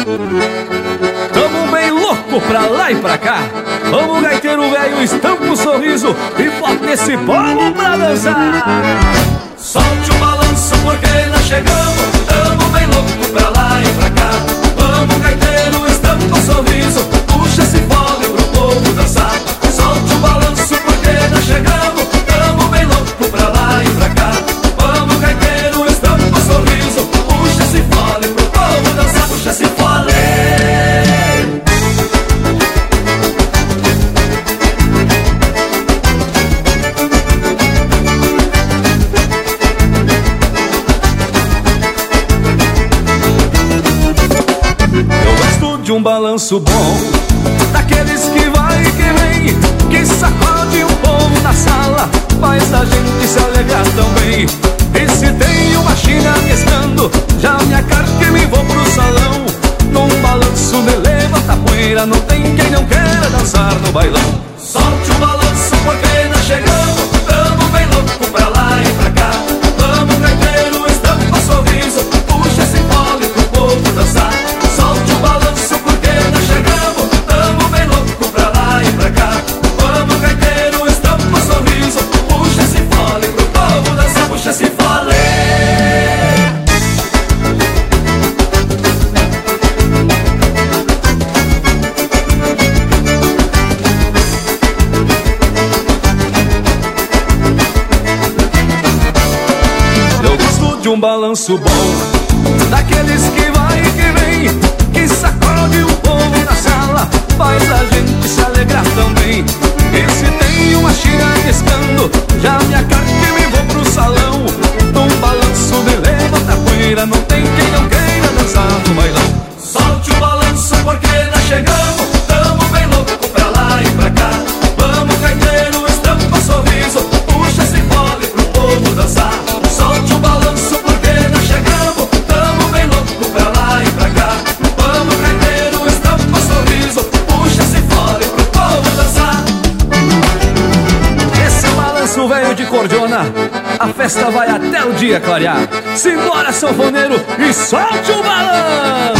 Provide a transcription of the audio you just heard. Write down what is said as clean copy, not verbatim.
Tamo bem louco pra lá e pra cá. Vamos, gaiteiro velho, estampa o sorriso e bota esse povo pra dançar. Solte o balanço porque nós chegamos. Tamo bem louco pra lá e pra cá. Vamos, gaiteiro, estampa o sorriso, puxa esse fole pro povo dançar. Solte o balanço porque nós chegamos. Tamo bem louco pra lá e pra cá. Vamos, gaiteiro, estampa o sorriso, puxa esse fole pro povo dançar. Puxa esse fole. De um balanço bom, daqueles que vai e que vem, que sacode o povo na sala, faz a gente se alegrar também. E se tem uma china pescando, já me acarto e me vou pro salão. Num balanço me levanta a poeira, não tem quem não queira dançar no bailão. Solte o balanço porque nós chegamos. Tamo bem louco pra lá e pra cá. Vamos, gaiteiro, estampa o sorriso, puxa esse fole pro povo dançar. Solte o balanço porque nós chegamos. Tamo bem louco pra lá e pra cá. Vamos, gaiteiro, estampa o sorriso, puxa esse fole pro povo dançar. Puxa esse fole. De um balanço bom, daqueles que vai e que vem, que sacode o povo na sala, faz a gente se alegrar também. E se tem uma china pescando, já me acarto e me vou pro salão. Num balanço me levanta a poeira, não tem quem não queira dançar no bailão. Solte o balanço porque nós chegamos. Tamo bem louco pra lá e pra cá. Vamos, gaiteiro, estampa o sorriso, puxa esse fole pro povo dançar. Solte o balanço porque nós chegamos. Tamo bem louco pra lá e pra cá. Vamos, gaiteiro, estampa o sorriso, puxa esse fole pro povo dançar. Esse balanço velho de cordiona, a festa vai até o dia clarear. Simbora, sanfoneiro, e solte o balanço.